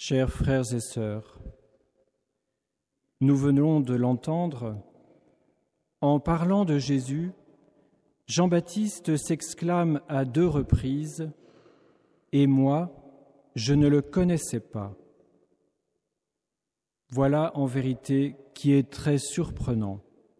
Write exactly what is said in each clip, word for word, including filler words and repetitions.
Chers frères et sœurs, nous venons de l'entendre, en parlant de Jésus, Jean-Baptiste s'exclame à deux reprises « Et moi, je ne le connaissais pas ». Voilà en vérité qui est très surprenant.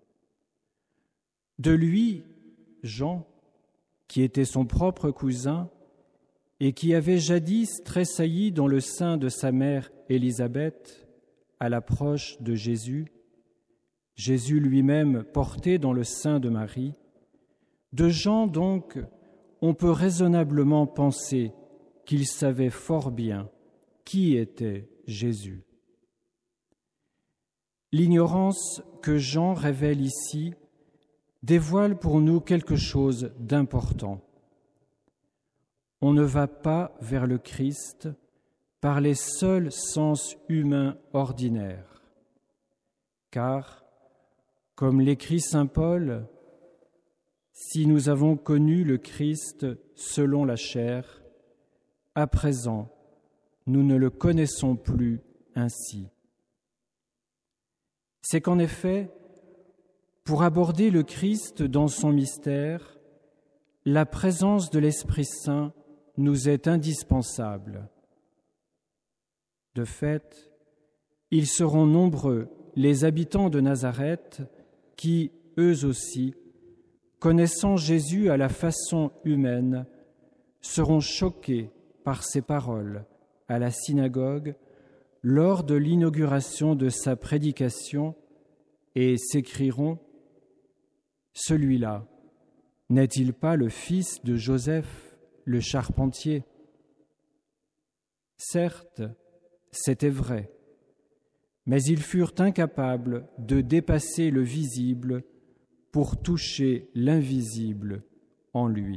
De lui, Jean, qui était son propre cousin et qui avait jadis tressailli dans le sein de sa mère Élisabeth à l'approche de Jésus, Jésus lui-même porté dans le sein de Marie, de Jean donc, on peut raisonnablement penser qu'il savait fort bien qui était Jésus. L'ignorance que Jean révèle ici dévoile pour nous quelque chose d'important. On ne va pas vers le Christ par les seuls sens humains ordinaires, car, comme l'écrit saint Paul, si nous avons connu le Christ selon la chair, à présent, nous ne le connaissons plus ainsi. C'est qu'en effet, pour aborder le Christ dans son mystère, la présence de l'Esprit Saint nous est indispensable. De fait, ils seront nombreux, les habitants de Nazareth, qui, eux aussi, connaissant Jésus à la façon humaine, seront choqués par ses paroles à la synagogue lors de l'inauguration de sa prédication et s'écrieront « Celui-là, n'est-il pas le fils de Joseph, le charpentier ?» Certes, c'était vrai, mais ils furent incapables de dépasser le visible pour toucher l'invisible en lui.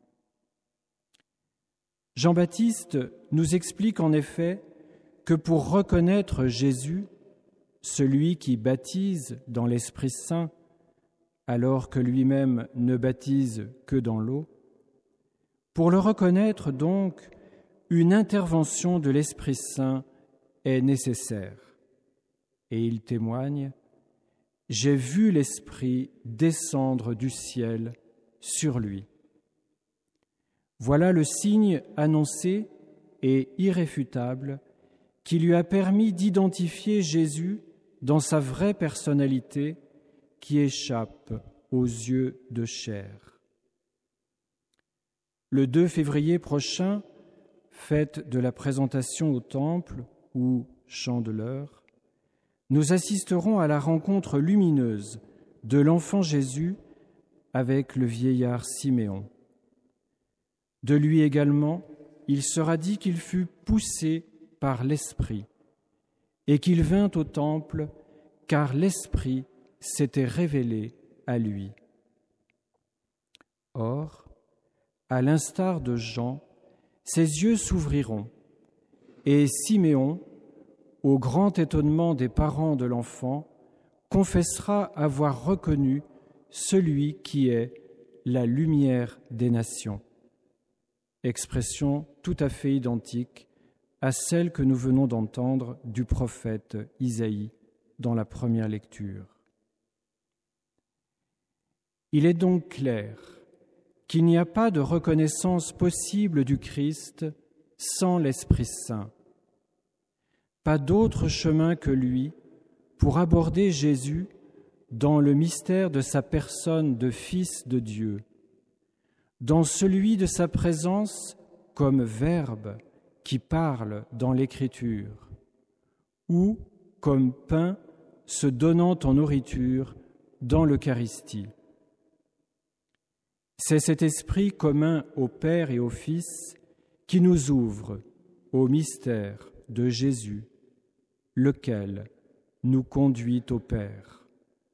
Jean-Baptiste nous explique en effet que pour reconnaître Jésus, celui qui baptise dans l'Esprit Saint, alors que lui-même ne baptise que dans l'eau, pour le reconnaître donc, une intervention de l'Esprit Saint est nécessaire. Et il témoigne « J'ai vu l'Esprit descendre du ciel sur lui ». Voilà le signe annoncé et irréfutable qui lui a permis d'identifier Jésus dans sa vraie personnalité qui échappe aux yeux de chair. Le deux février prochain, fête de la présentation au Temple ou Chandeleur, nous assisterons à la rencontre lumineuse de l'enfant Jésus avec le vieillard Siméon. De lui également, il sera dit qu'il fut poussé par l'Esprit et qu'il vint au Temple car l'Esprit s'était révélé à lui. Or, à l'instar de Jean, ses yeux s'ouvriront et Siméon, au grand étonnement des parents de l'enfant, confessera avoir reconnu celui qui est la lumière des nations. Expression tout à fait identique à celle que nous venons d'entendre du prophète Isaïe dans la première lecture. Il est donc clair qu'il n'y a pas de reconnaissance possible du Christ sans l'Esprit Saint. Pas d'autre chemin que lui pour aborder Jésus dans le mystère de sa personne de Fils de Dieu, dans celui de sa présence comme Verbe qui parle dans l'Écriture, ou comme pain se donnant en nourriture dans l'Eucharistie. C'est cet esprit commun au Père et au Fils qui nous ouvre au mystère de Jésus, lequel nous conduit au Père.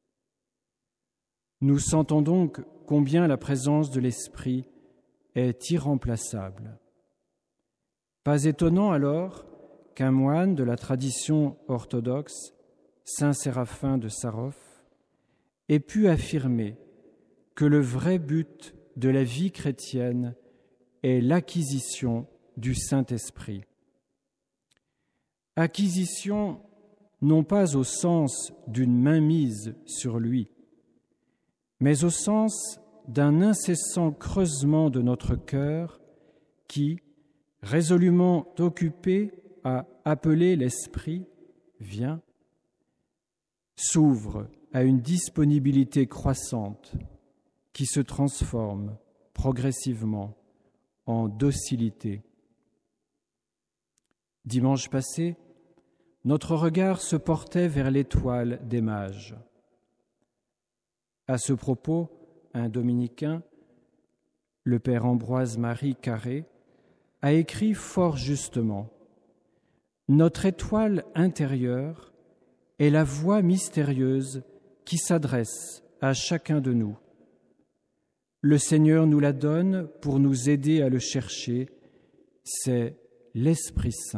Nous sentons donc combien la présence de l'Esprit est irremplaçable. Pas étonnant alors qu'un moine de la tradition orthodoxe, saint Séraphin de Sarov, ait pu affirmer que le vrai but de la vie chrétienne est l'acquisition du Saint-Esprit. Acquisition non pas au sens d'une mainmise sur lui, mais au sens d'un incessant creusement de notre cœur qui, résolument occupé à appeler l'esprit, vient, s'ouvre à une disponibilité croissante qui se transforme progressivement en docilité. Dimanche passé, notre regard se portait vers l'étoile des mages. À ce propos, un dominicain, le père Ambroise-Marie Carré, a écrit fort justement « Notre étoile intérieure est la voix mystérieuse qui s'adresse à chacun de nous. Le Seigneur nous la donne pour nous aider à le chercher, c'est l'Esprit Saint. »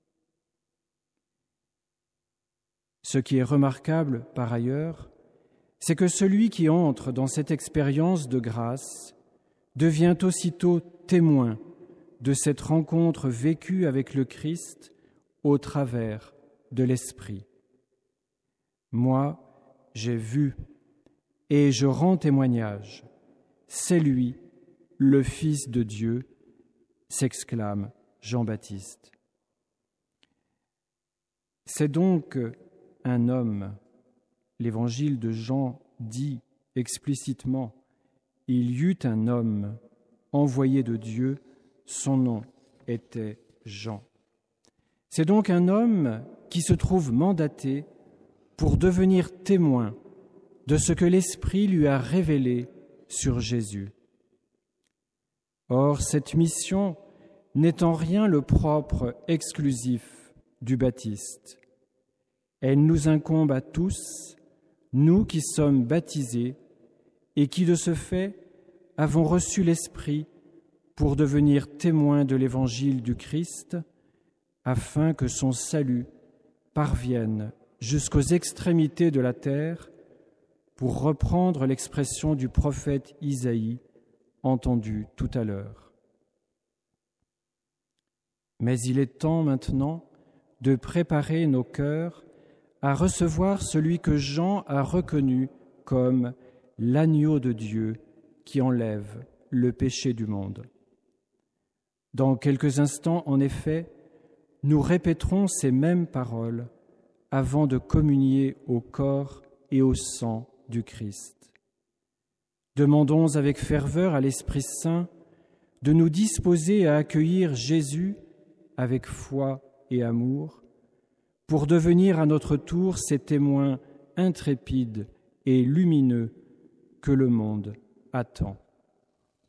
Ce qui est remarquable, par ailleurs, c'est que celui qui entre dans cette expérience de grâce devient aussitôt témoin de cette rencontre vécue avec le Christ au travers de l'Esprit. Moi, j'ai vu et je rends témoignage. C'est lui, le Fils de Dieu, s'exclame Jean-Baptiste. C'est donc un homme. L'évangile de Jean dit explicitement « Il y eut un homme envoyé de Dieu, son nom était Jean ». C'est donc un homme qui se trouve mandaté pour devenir témoin de ce que l'Esprit lui a révélé sur Jésus. Or, cette mission n'est en rien le propre exclusif du Baptiste. Elle nous incombe à tous, nous qui sommes baptisés et qui, de ce fait, avons reçu l'Esprit pour devenir témoins de l'Évangile du Christ, afin que son salut parvienne jusqu'aux extrémités de la terre, pour reprendre l'expression du prophète Isaïe, entendue tout à l'heure. Mais il est temps maintenant de préparer nos cœurs à recevoir celui que Jean a reconnu comme l'agneau de Dieu qui enlève le péché du monde. Dans quelques instants, en effet, nous répéterons ces mêmes paroles avant de communier au corps et au sang du Christ. Demandons avec ferveur à l'Esprit Saint de nous disposer à accueillir Jésus avec foi et amour, pour devenir à notre tour ces témoins intrépides et lumineux que le monde attend.